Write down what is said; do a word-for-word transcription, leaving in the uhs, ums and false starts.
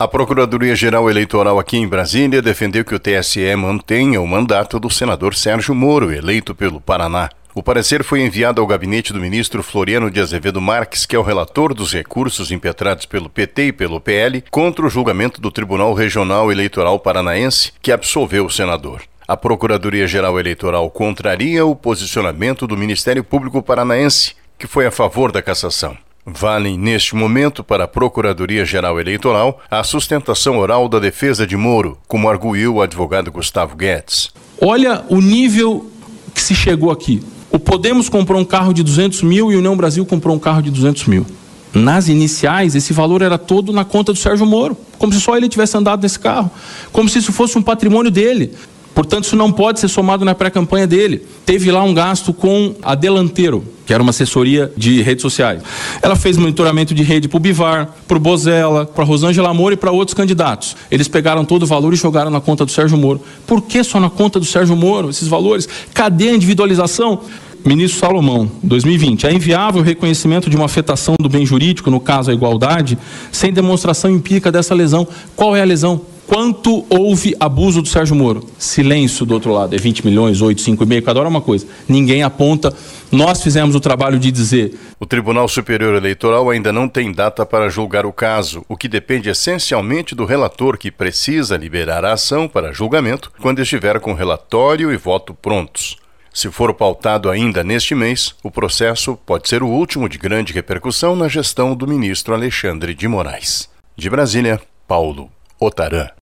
A Procuradoria-Geral Eleitoral aqui em Brasília defendeu que o T S E mantenha o mandato do senador Sérgio Moro, eleito pelo Paraná. O parecer foi enviado ao gabinete do ministro Floriano de Azevedo Marques, que é o relator dos recursos impetrados pelo P T e pelo P L contra o julgamento do Tribunal Regional Eleitoral Paranaense, que absolveu o senador. A Procuradoria-Geral Eleitoral contraria o posicionamento do Ministério Público Paranaense, que foi a favor da cassação. Valem, neste momento, para a Procuradoria-Geral Eleitoral a sustentação oral da defesa de Moro, como arguiu o advogado Gustavo Guedes. Olha o nível que se chegou aqui. O Podemos comprou um carro de duzentos mil e o União Brasil comprou um carro de duzentos mil. Nas iniciais, esse valor era todo na conta do Sérgio Moro, como se só ele tivesse andado nesse carro, como se isso fosse um patrimônio dele. Portanto, isso não pode ser somado na pré-campanha dele. Teve lá um gasto com a Delanteiro, que era uma assessoria de redes sociais. Ela fez monitoramento de rede para o Bivar, para o Bozella, para a Rosângela Moro e para outros candidatos. Eles pegaram todo o valor e jogaram na conta do Sérgio Moro. Por que só na conta do Sérgio Moro esses valores? Cadê a individualização? Ministro Salomão, dois mil e vinte. É inviável o reconhecimento de uma afetação do bem jurídico, no caso a igualdade, sem demonstração empírica dessa lesão. Qual é a lesão? Quanto houve abuso do Sérgio Moro? Silêncio do outro lado. É vinte milhões, oito, cinco e meio, cada hora uma coisa. Ninguém aponta. Nós fizemos o trabalho de dizer. O Tribunal Superior Eleitoral ainda não tem data para julgar o caso, o que depende essencialmente do relator, que precisa liberar a ação para julgamento quando estiver com relatório e voto prontos. Se for pautado ainda neste mês, o processo pode ser o último de grande repercussão na gestão do ministro Alexandre de Moraes. De Brasília, Paulo Otarã.